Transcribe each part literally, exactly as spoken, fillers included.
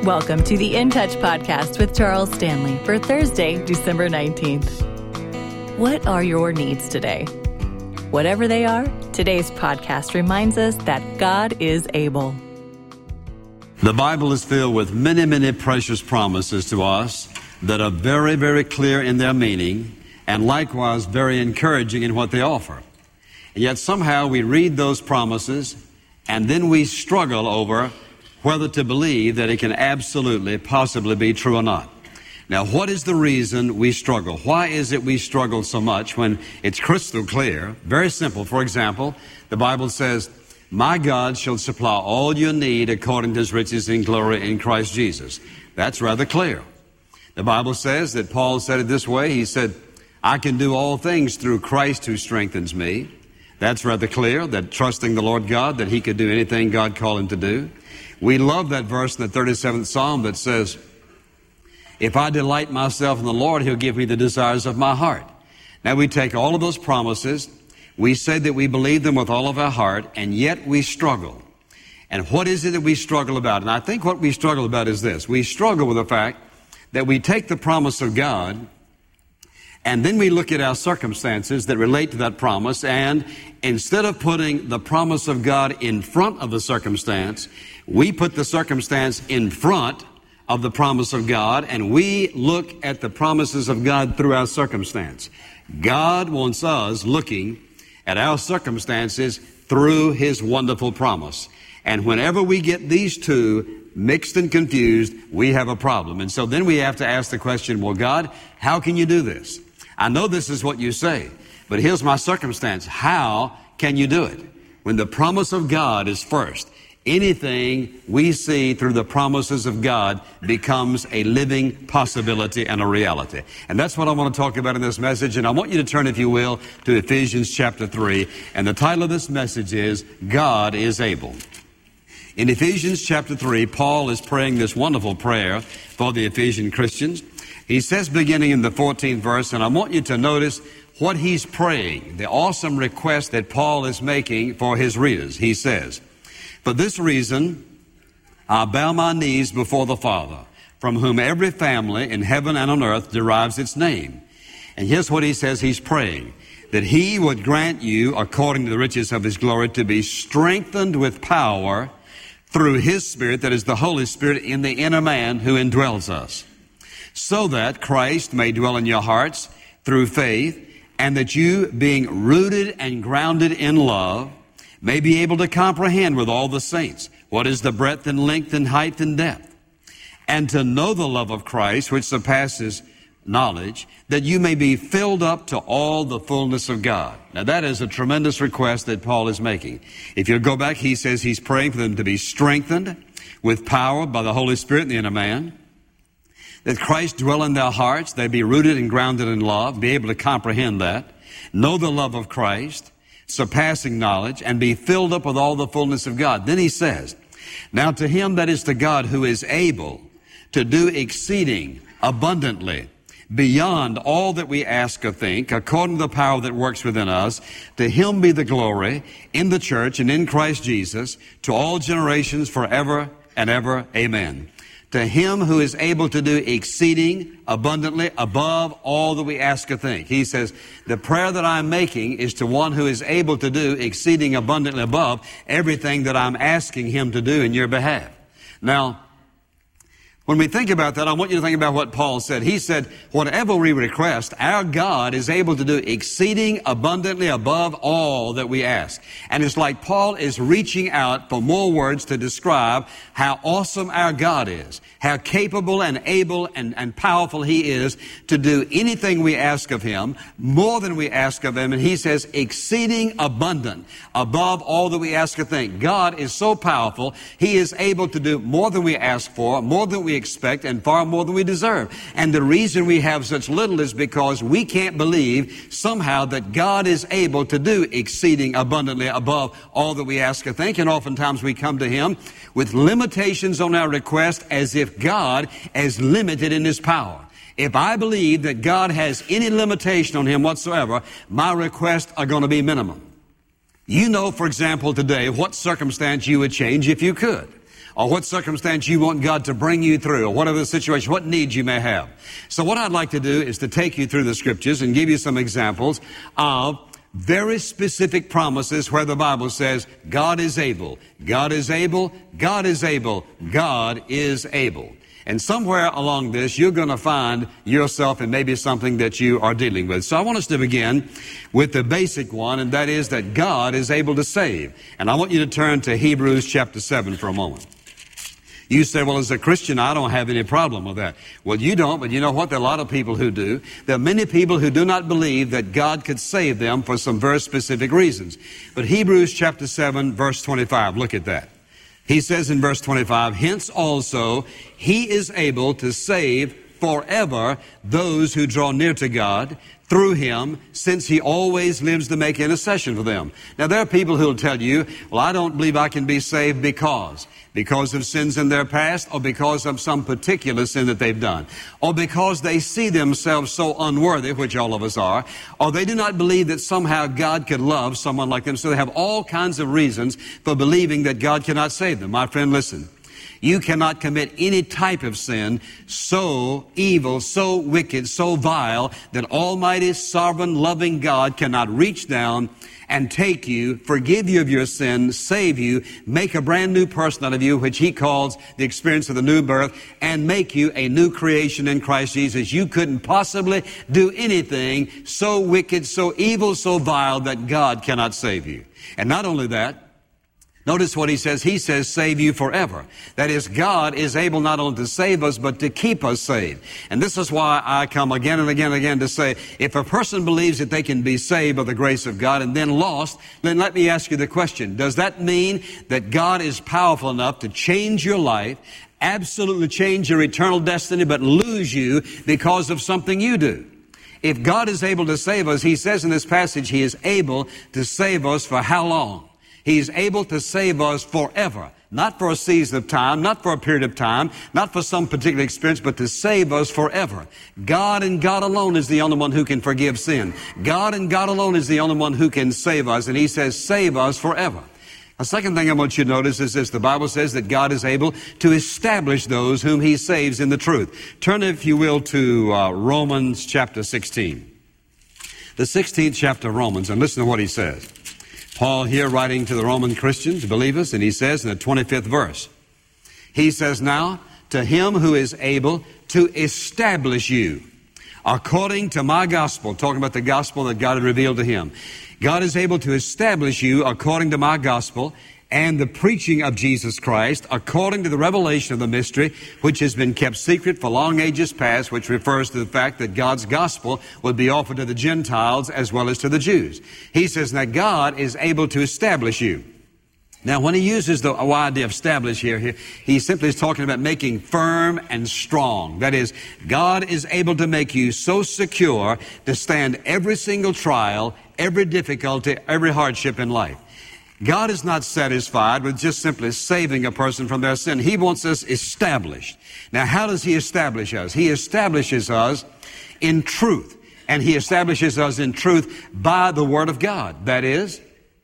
Welcome to the In Touch podcast with Charles Stanley for Thursday, December nineteenth. What are your needs today? Whatever they are, today's podcast reminds us that God is able. The Bible is filled with many, many precious promises to us that are very, very clear in their meaning and likewise very encouraging in what they offer. And yet somehow we read those promises and then we struggle over whether to believe that it can absolutely, possibly be true or not. Now, what is the reason we struggle? Why is it we struggle so much when it's crystal clear? Very simple. For example, the Bible says, "My God shall supply all your need according to His riches in glory in Christ Jesus." That's rather clear. The Bible says that Paul said it this way. He said, "I can do all things through Christ who strengthens me." That's rather clear, that trusting the Lord God, that He could do anything God called Him to do. We love that verse in the thirty-seventh Psalm that says, "If I delight myself in the Lord, He'll give me the desires of my heart." Now we take all of those promises, we say that we believe them with all of our heart, and yet we struggle. And what is it that we struggle about? And I think what we struggle about is this. We struggle with the fact that we take the promise of God, and then we look at our circumstances that relate to that promise, and instead of putting the promise of God in front of the circumstance, we put the circumstance in front of the promise of God, and we look at the promises of God through our circumstance. God wants us looking at our circumstances through His wonderful promise. And whenever we get these two mixed and confused, we have a problem. And so then we have to ask the question, well, God, how can you do this? I know this is what you say, but here's my circumstance. How can you do it? When the promise of God is first, anything we see through the promises of God becomes a living possibility and a reality. And that's what I want to talk about in this message. And I want you to turn, if you will, to Ephesians chapter three. And the title of this message is, God is Able. In Ephesians chapter three, Paul is praying this wonderful prayer for the Ephesian Christians. He says, beginning in the fourteenth verse, and I want you to notice what he's praying, the awesome request that Paul is making for his readers. He says, "For this reason, I bow my knees before the Father, from whom every family in heaven and on earth derives its name." And here's what he says he's praying, that He would grant you, according to the riches of His glory, to be strengthened with power through His Spirit, that is the Holy Spirit, in the inner man who indwells us, so that Christ may dwell in your hearts through faith, and that you, being rooted and grounded in love, may be able to comprehend with all the saints what is the breadth and length and height and depth, and to know the love of Christ, which surpasses knowledge, that you may be filled up to all the fullness of God. Now that is a tremendous request that Paul is making. If you'll go back, he says he's praying for them to be strengthened with power by the Holy Spirit in the inner man, that Christ dwell in their hearts, they be rooted and grounded in love, be able to comprehend that, know the love of Christ, surpassing knowledge, and be filled up with all the fullness of God. Then he says, "Now to Him that is to God who is able to do exceeding abundantly beyond all that we ask or think, according to the power that works within us, to Him be the glory in the church and in Christ Jesus to all generations forever and ever. Amen." To Him who is able to do exceeding abundantly above all that we ask or think. He says, the prayer that I'm making is to one who is able to do exceeding abundantly above everything that I'm asking Him to do in your behalf. Now, when we think about that, I want you to think about what Paul said. He said, whatever we request, our God is able to do exceeding abundantly above all that we ask. And it's like Paul is reaching out for more words to describe how awesome our God is, how capable and able and, and powerful He is to do anything we ask of Him, more than we ask of Him. And he says, exceeding abundant above all that we ask or think. God is so powerful, He is able to do more than we ask for, more than we expect, and far more than we deserve. And the reason we have such little is because we can't believe somehow that God is able to do exceeding abundantly above all that we ask or think. And oftentimes we come to Him with limitations on our request as if God is limited in His power. If I believe that God has any limitation on Him whatsoever, my requests are going to be minimum. You know, for example, today, what circumstance you would change if you could. or what circumstance you want God to bring you through, or whatever the situation, what needs you may have. So what I'd like to do is to take you through the Scriptures and give you some examples of very specific promises where the Bible says, God is able, God is able, God is able, God is able. And somewhere along this, you're going to find yourself in maybe something that you are dealing with. So I want us to begin with the basic one, and that is that God is able to save. And I want you to turn to Hebrews chapter seven for a moment. You say, well, as a Christian, I don't have any problem with that. Well, you don't, but you know what? There are a lot of people who do. There are many people who do not believe that God could save them for some very specific reasons. But Hebrews chapter seven, verse twenty-five, look at that. He says in verse twenty-five, hence also he is able to save forever those who draw near to God through him, since he always lives to make intercession for them. Now, there are people who will tell you, well, I don't believe I can be saved because... because of sins in their past, or because of some particular sin that they've done, or because they see themselves so unworthy, which all of us are, or they do not believe that somehow God could love someone like them. So they have all kinds of reasons for believing that God cannot save them. My friend, listen. You cannot commit any type of sin so evil, so wicked, so vile that Almighty, sovereign, loving God cannot reach down and take you, forgive you of your sin, save you, make a brand new person out of you, which he calls the experience of the new birth, and make you a new creation in Christ Jesus. You couldn't possibly do anything so wicked, so evil, so vile that God cannot save you. And not only that, notice what he says. He says, save you forever. That is, God is able not only to save us, but to keep us saved. And this is why I come again and again and again to say, if a person believes that they can be saved by the grace of God and then lost, then let me ask you the question. Does that mean that God is powerful enough to change your life, absolutely change your eternal destiny, but lose you because of something you do? If God is able to save us, he says in this passage, he is able to save us for how long? He's able to save us forever. Not for a season of time, not for a period of time, not for some particular experience, but to save us forever. God and God alone is the only one who can forgive sin. God and God alone is the only one who can save us. And he says, save us forever. A second thing I want you to notice is this. The Bible says that God is able to establish those whom he saves in the truth. Turn, if you will, to uh, Romans chapter sixteen. The sixteenth chapter of Romans, and listen to what he says. Paul here writing to the Roman Christians, believers, and he says in the twenty-fifth verse, he says, now to him who is able to establish you according to my gospel, talking about the gospel that God had revealed to him. God is able to establish you according to my gospel and the preaching of Jesus Christ according to the revelation of the mystery which has been kept secret for long ages past, which refers to the fact that God's gospel would be offered to the Gentiles as well as to the Jews. He says that God is able to establish you. Now, when he uses the idea of establish here, he simply is talking about making firm and strong. That is, God is able to make you so secure to stand every single trial, every difficulty, every hardship in life. God is not satisfied with just simply saving a person from their sin. He wants us established. Now, how does he establish us? He establishes us in truth. And he establishes us in truth by the Word of God. That is,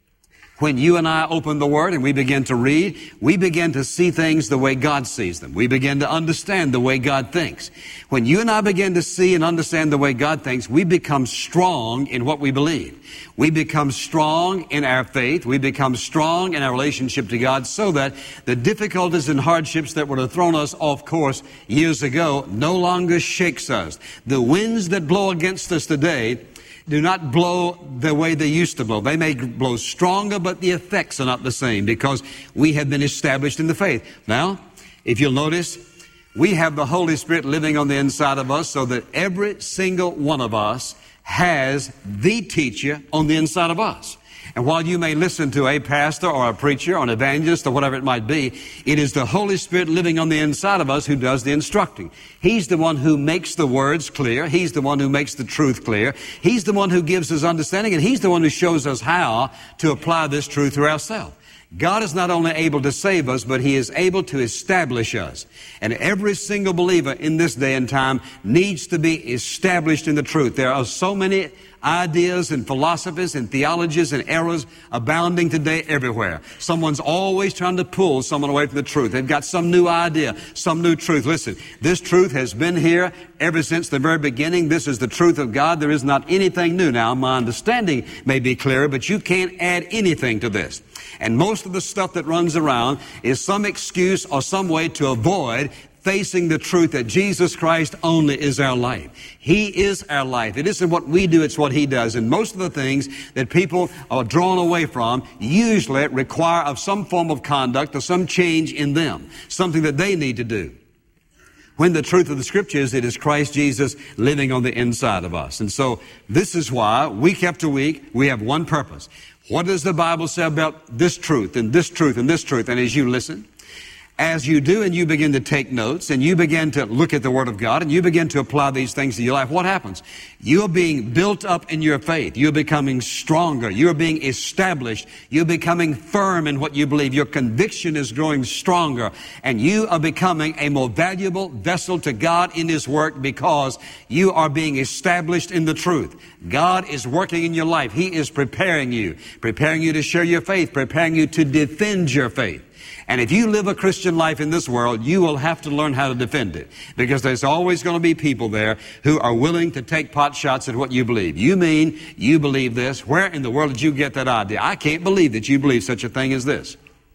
when you and I open the Word and we begin to read, we begin to see things the way God sees them. We begin to understand the way God thinks. When you and I begin to see and understand the way God thinks, we become strong in what we believe. We become strong in our faith. We become strong in our relationship to God, so that the difficulties and hardships that would have thrown us off course years ago no longer shakes us. The winds that blow against us today do not blow the way they used to blow. They may blow stronger, but the effects are not the same because we have been established in the faith. Now, if you'll notice, we have the Holy Spirit living on the inside of us, so that every single one of us has the teacher on the inside of us. And while you may listen to a pastor or a preacher or an evangelist or whatever it might be, it is the Holy Spirit living on the inside of us who does the instructing. He's the one who makes the words clear. He's the one who makes the truth clear. He's the one who gives us understanding, and he's the one who shows us how to apply this truth to ourselves. God is not only able to save us, but he is able to establish us. And every single believer in this day and time needs to be established in the truth. There are so many ideas and philosophies and theologies and errors abounding today everywhere. Someone's always trying to pull someone away from the truth. They've got some new idea, some new truth. Listen, this truth has been here ever since the very beginning. This is the truth of God. There is not anything new. Now, my understanding may be clearer, but you can't add anything to this. And most of the stuff that runs around is some excuse or some way to avoid facing the truth that Jesus Christ only is our life. He is our life. It isn't what we do, it's what He does. And most of the things that people are drawn away from usually require of some form of conduct or some change in them, something that they need to do. When the truth of the Scripture is, it is Christ Jesus living on the inside of us. And so this is why, week after week, we have one purpose. What does the Bible say about this truth and this truth and this truth? And as you listen, as you do and you begin to take notes and you begin to look at the Word of God and you begin to apply these things to your life, what happens? You're being built up in your faith. You're becoming stronger. You're being established. You're becoming firm in what you believe. Your conviction is growing stronger, and you are becoming a more valuable vessel to God in His work because you are being established in the truth. God is working in your life. He is preparing you, preparing you to share your faith, preparing you to defend your faith. And if you live a Christian life in this world, you will have to learn how to defend it. Because there's always going to be people there who are willing to take pot shots at what you believe. You mean you believe this? Where in the world did you get that idea? I can't believe that you believe such a thing as this.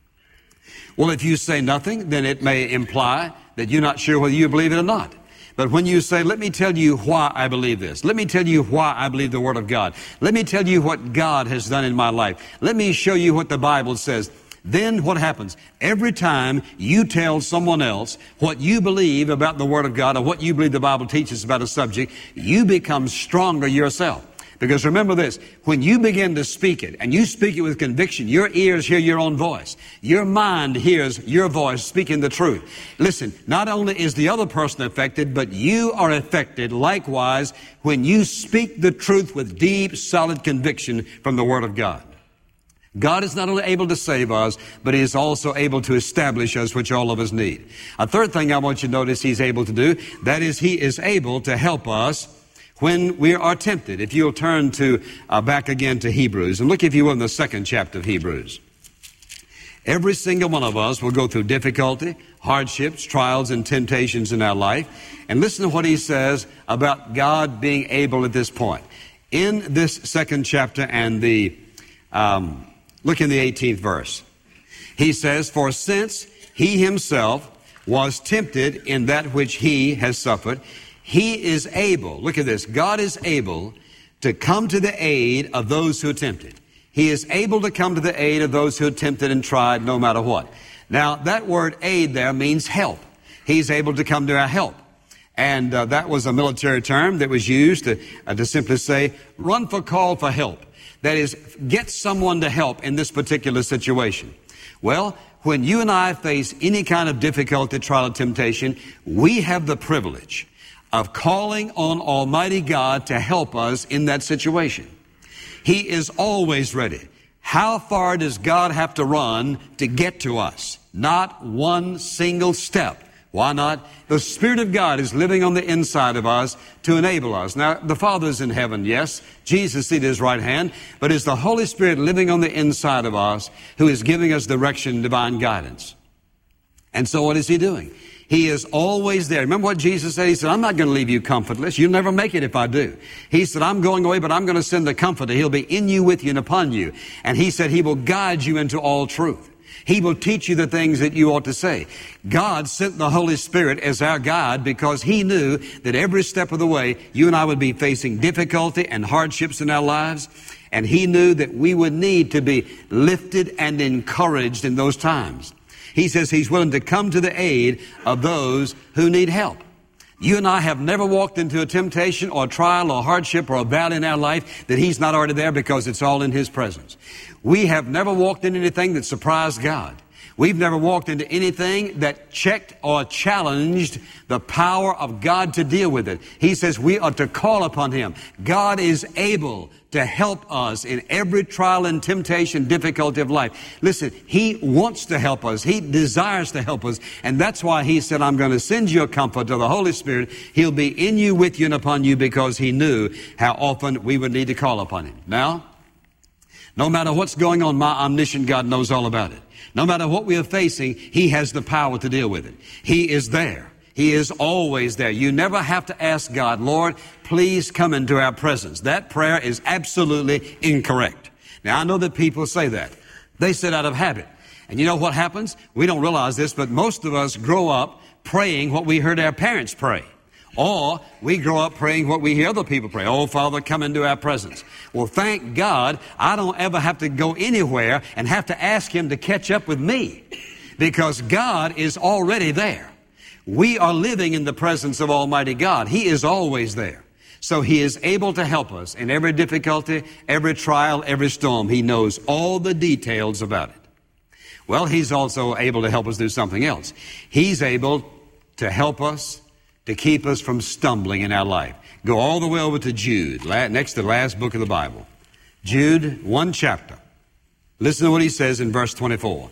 Well, if you say nothing, then it may imply that you're not sure whether you believe it or not. But when you say, let me tell you why I believe this. Let me tell you why I believe the Word of God. Let me tell you what God has done in my life. Let me show you what the Bible says. Then what happens? Every time you tell someone else what you believe about the Word of God or what you believe the Bible teaches about a subject, you become stronger yourself. Because remember this, when you begin to speak it, and you speak it with conviction, your ears hear your own voice. Your mind hears your voice speaking the truth. Listen, not only is the other person affected, but you are affected likewise when you speak the truth with deep, solid conviction from the Word of God. God is not only able to save us, but He is also able to establish us, which all of us need. A third thing I want you to notice He's able to do, that is, He is able to help us when we are tempted. If you'll turn to uh, back again to Hebrews, and look, if you will, in the second chapter of Hebrews. Every single one of us will go through difficulty, hardships, trials, and temptations in our life. And listen to what he says about God being able at this point. In this second chapter and the... Um, Look in the eighteenth verse. He says, for since He Himself was tempted in that which He has suffered, He is able, look at this, God is able to come to the aid of those who are tempted. He is able to come to the aid of those who are tempted and tried no matter what. Now, that word aid there means help. He's able to come to our help. And uh, that was a military term that was used to, uh, to simply say, run for call for help. That is, get someone to help in this particular situation. Well, when you and I face any kind of difficulty, trial, or temptation, we have the privilege of calling on Almighty God to help us in that situation. He is always ready. How far does God have to run to get to us? Not one single step. Why not? The Spirit of God is living on the inside of us to enable us. Now, the Father's in heaven, yes. Jesus seated at His right hand. But it's the Holy Spirit living on the inside of us who is giving us direction and divine guidance. And so what is He doing? He is always there. Remember what Jesus said? He said, I'm not going to leave you comfortless. You'll never make it if I do. He said, I'm going away, but I'm going to send the Comforter. He'll be in you, with you, and upon you. And He said He will guide you into all truth. He will teach you the things that you ought to say. God sent the Holy Spirit as our guide because He knew that every step of the way you and I would be facing difficulty and hardships in our lives. And He knew that we would need to be lifted and encouraged in those times. He says He's willing to come to the aid of those who need help. You and I have never walked into a temptation or a trial or hardship or a valley in our life that He's not already there because it's all in His presence. We have never walked into anything that surprised God. We've never walked into anything that checked or challenged the power of God to deal with it. He says we are to call upon Him. God is able to help us in every trial and temptation, difficulty of life. Listen, He wants to help us. He desires to help us. And that's why He said, I'm going to send you a comforter, the Holy Spirit. He'll be in you, with you, and upon you, because He knew how often we would need to call upon Him. Now, no matter what's going on, my omniscient God knows all about it. No matter what we are facing, He has the power to deal with it. He is there. He is always there. You never have to ask God, Lord, please come into our presence. That prayer is absolutely incorrect. Now, I know that people say that. They say it out of habit. And you know what happens? We don't realize this, but most of us grow up praying what we heard our parents pray. Or we grow up praying what we hear other people pray. Oh, Father, come into our presence. Well, thank God I don't ever have to go anywhere and have to ask Him to catch up with me, because God is already there. We are living in the presence of Almighty God. He is always there. So He is able to help us in every difficulty, every trial, every storm. He knows all the details about it. Well, He's also able to help us do something else. He's able to help us to keep us from stumbling in our life. Go all the way over to Jude, next to the last book of the Bible. Jude, one chapter. Listen to what he says in verse twenty-four.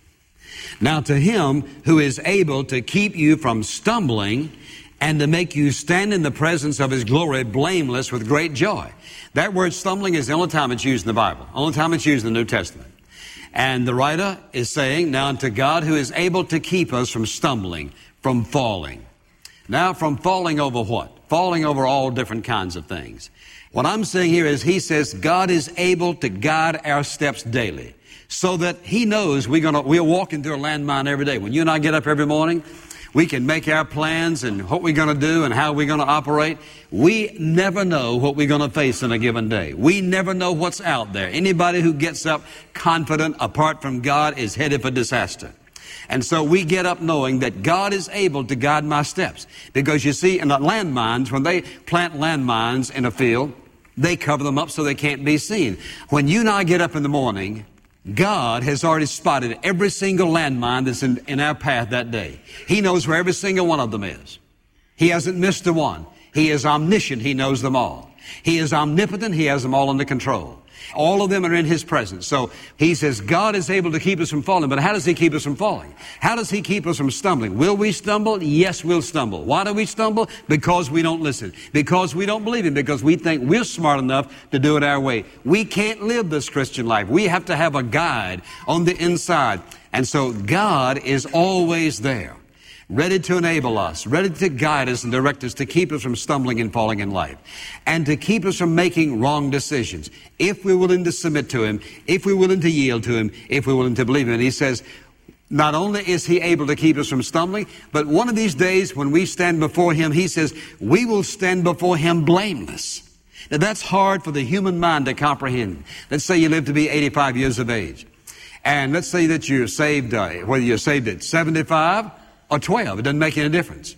Now to Him who is able to keep you from stumbling and to make you stand in the presence of His glory blameless with great joy. That word stumbling is the only time it's used in the Bible, only time it's used in the New Testament. And the writer is saying, now unto God who is able to keep us from stumbling, from falling. Now, from falling over what? Falling over all different kinds of things. What I'm saying here is He says God is able to guide our steps daily, so that He knows we're gonna, we're walking through a landmine every day. When you and I get up every morning, we can make our plans and what we're going to do and how we're going to operate. We never know what we're going to face in a given day. We never know what's out there. Anybody who gets up confident apart from God is headed for disaster. And so we get up knowing that God is able to guide my steps. Because you see, in the landmines, when they plant landmines in a field, they cover them up so they can't be seen. When you and I get up in the morning, God has already spotted every single landmine that's in, in our path that day. He knows where every single one of them is. He hasn't missed a one. He is omniscient. He knows them all. He is omnipotent. He has them all under control. All of them are in His presence. So He says God is able to keep us from falling. But how does He keep us from falling? How does He keep us from stumbling? Will we stumble? Yes, we'll stumble. Why do we stumble? Because we don't listen. Because we don't believe Him. Because we think we're smart enough to do it our way. We can't live this Christian life. We have to have a guide on the inside. And so God is always there, ready to enable us, ready to guide us and direct us, to keep us from stumbling and falling in life, and to keep us from making wrong decisions. If we're willing to submit to Him, if we're willing to yield to Him, if we're willing to believe Him. And He says, not only is He able to keep us from stumbling, but one of these days when we stand before Him, He says, we will stand before Him blameless. Now that's hard for the human mind to comprehend. Let's say you live to be eighty-five years of age. And let's say that you're saved, uh, whether you're saved at seventy-five or twelve, it doesn't make any difference.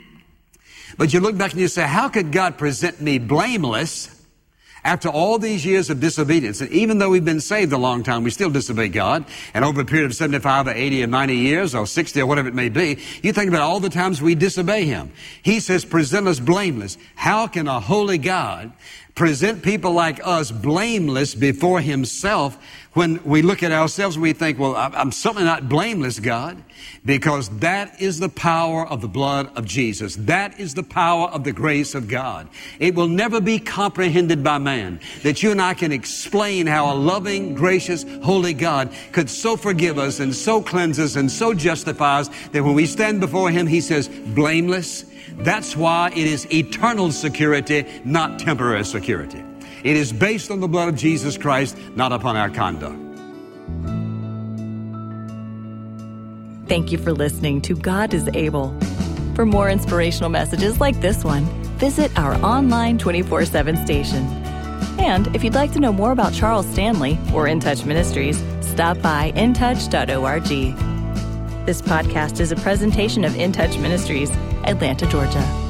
But you look back and you say, how could God present me blameless after all these years of disobedience? And even though we've been saved a long time, we still disobey God. And over a period of seventy-five or eighty or ninety years or sixty or whatever it may be, you think about all the times we disobey Him. He says, present us blameless. How can a holy God present people like us blameless before Himself when we look at ourselves and we think, well, I'm certainly not blameless, God, because that is the power of the blood of Jesus. That is the power of the grace of God. It will never be comprehended by man that you and I can explain how a loving, gracious, holy God could so forgive us and so cleanse us and so justify us that when we stand before Him, He says, blameless. That's why it is eternal security, not temporary security. It is based on the blood of Jesus Christ, not upon our conduct. Thank you for listening to God is Able. For more inspirational messages like this one, visit our online twenty-four seven station. And if you'd like to know more about Charles Stanley or In Touch Ministries, stop by in touch dot org. This podcast is a presentation of In Touch Ministries, Atlanta, Georgia.